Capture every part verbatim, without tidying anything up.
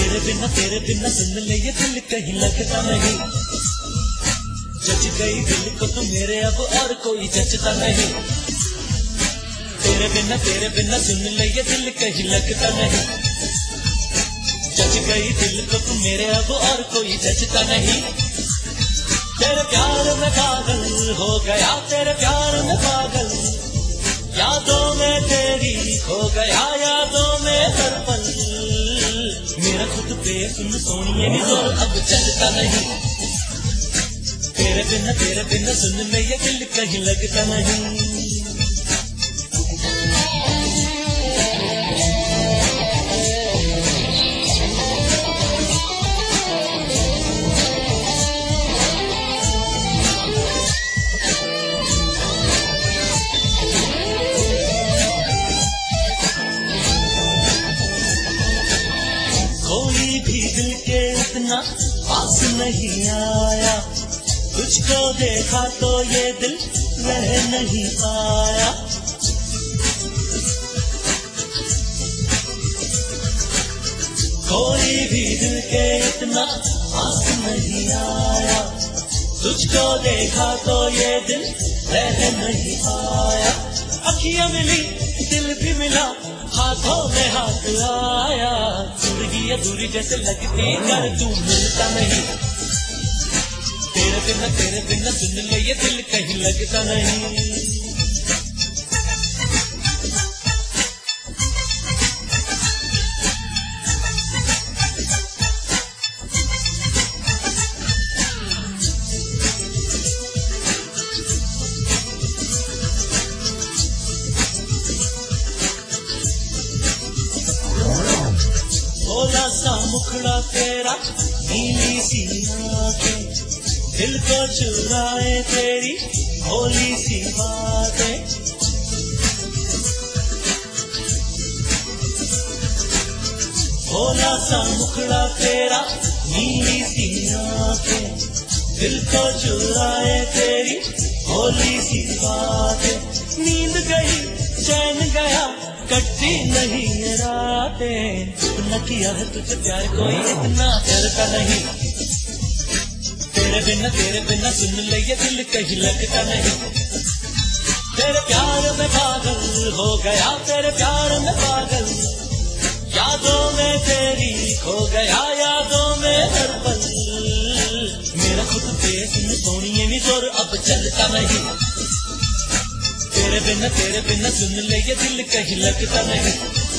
तेरे बिना तेरे बिना सुन ले ये दिल कहीं लगता नहीं। जच गई दिल को तू मेरे अब और कोई जचता नहीं। तेरे बिना तेरे बिना सुन ले ये दिल कहीं लगता नहीं। जच गई दिल को तू मेरे अब और कोई जचता नहीं। तेरे प्यार में पागल हो गया, तेरे प्यार में पागल, यादों में तेरी खो गया, यादों में हर पल मेरा खुद पे सुन सोनिए भी जोर अब चलता नहीं। तेरे बिना तेरे बिना सुन ले ये दिल कहीं लगता नहीं। कोई भी दिल के इतना पास नहीं आया, तुझको देखा तो ये दिल रह नहीं पाया। कोई भी दिल के इतना पास नहीं आया, तुझको देखा तो ये दिल रह नहीं पाया। अखियां मिली दिल भी मिला, हाथों में हाथ आया, जिंदगी अधूरी जैसे लगती कर तू मिलता नहीं। तेरे बिना तेरे बिना सुन ले ये दिल कहीं लगता नहीं। भोला सा मुखड़ा तेरा, नीली सी आंखें, दिल को चुराए तेरी भोली सी बातें। भोला सा मुखड़ा तेरा, नीली सी आंखें, दिल को चुराए तेरी भोली सी बातें। नींद गई चैन गया, कटती नहीं रातें, इतना किया है तुझे प्यार कोई इतना करता नहीं। तेरे बिना तेरे बिना सुन ले ये दिल कहीं लगता नहीं। तेरे प्यार में पागल हो गया, तेरे प्यार में पागल, यादों में तेरी खो गया, यादों में हर पल मेरा खुद पे सुन सोनिए भी जोर अब चलता नहीं। तेरे बिना तेरे बिना सुन ले ये दिल कहीं लगता नहीं।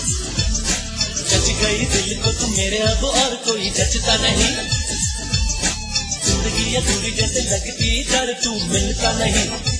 जच गई दिल को तू मेरे अब और कोई जचता नहीं। जिंदगी अधूरी जैसे लगती कर तू मिलता नहीं।